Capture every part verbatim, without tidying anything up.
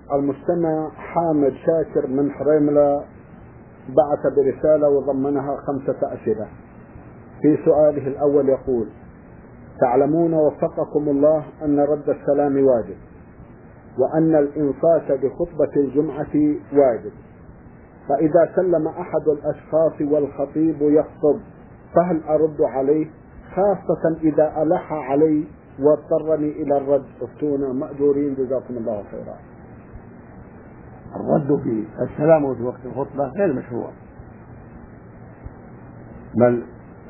المستمع حامد شاكر من حريملة بعث برسالة وضمنها خمسة أسئلة. في سؤاله الأول يقول: تعلمون وفقكم الله أن رد السلام واجب، وأن الإنصات بخطبة الجمعة واجب، فإذا سلم أحد الأشخاص والخطيب يخطب فهل أرد عليه، خاصة إذا ألح علي واضطرني إلى الرد؟ افتونا مأجورين جزاكم الله خيرا. الرد في السلام في وقت الخطبة غير مشروع، بل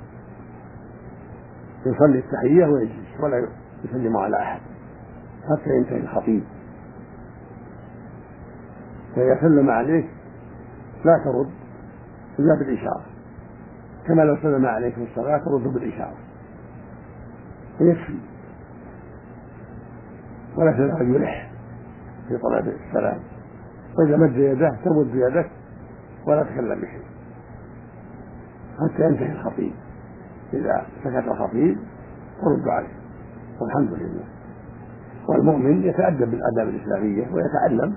يصلي التحية ويجلس ولا يسلم على أحد حتى ينتهي الخطيب. فإذا سلم عليك لا ترد إلا بالإشارة، كما لو سلم عليك في الصلاة ترد بالإشارة ويكفي، ولا تزال يلح في طلب السلام. وإذا مد يده تمد بيدك ولا تكلم بشيء حتى ينتهي الخطيب. إذا سكت الخطيب ترد عليه، والحمد لله. والمؤمن يتأدب بالآداب الإسلامية ويتعلم،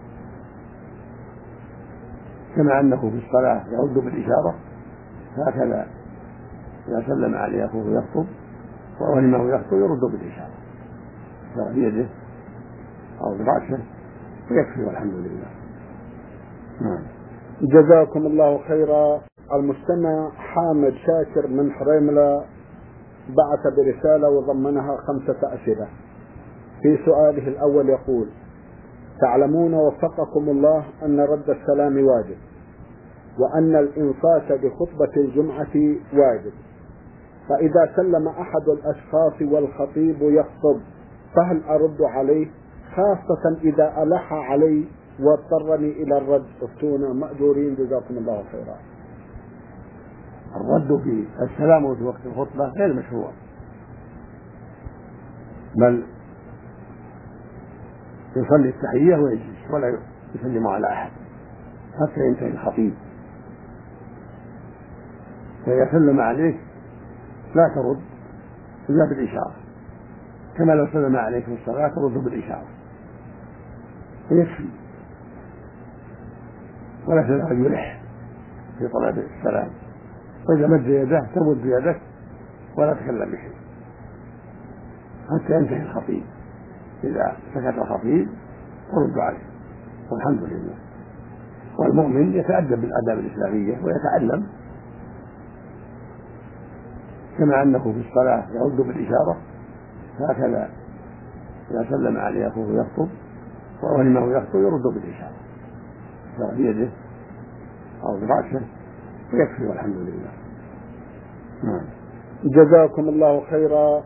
كما أنه في الصلاة يرد بالإشارة، هكذا إذا سلم عليه أخوه يخطب وإنه يخطب يرد بالإشارة بيده أو برأسه ويكفي، والحمد لله. نعم. جزاكم الله خيرا. المستمع حامد شاكر من حريملة بعث برسالة وضمنها خمسة أسئلة. في سؤاله الأول يقول: تعلمون وفقكم الله أن رد السلام واجب، وأن الإنصات بخطبة الجمعة واجب، فإذا سلم أحد الأشخاص والخطيب يخطب فهل أرد عليه، خاصة إذا ألح علي واضطرني إلى الرد؟ افتونا مأجورين جزاكم الله خيرا. الرد في السلام في وقت الخطبة غير مشروع، بل يصلي التحية ويجلس ولا يسلم على أحد حتى ينتهي الخطيب. فإذا سلم عليك لا ترد إلا بالإشارة، كما لو سلم عليك في الصلاة ترد بالإشارة ويكفي، ولا تزال يلح في طلب السلام. وإذا مد يده تمد بيدك ولا تكلم بشيء حتى ينتهي الخطيب. إذا سكت الخطيب ترد عليه، والحمد لله. والمؤمن يتأدب بالآداب الإسلامية ويتعلم، كما أنه في الصلاة يرد بالإشارة، هكذا إذا سلم عليه أخوه يخطب وإنه يخطب يرد بالإشارة بيده أو برأسه ويكفي، والحمد لله. نعم. جزاكم الله خيرا.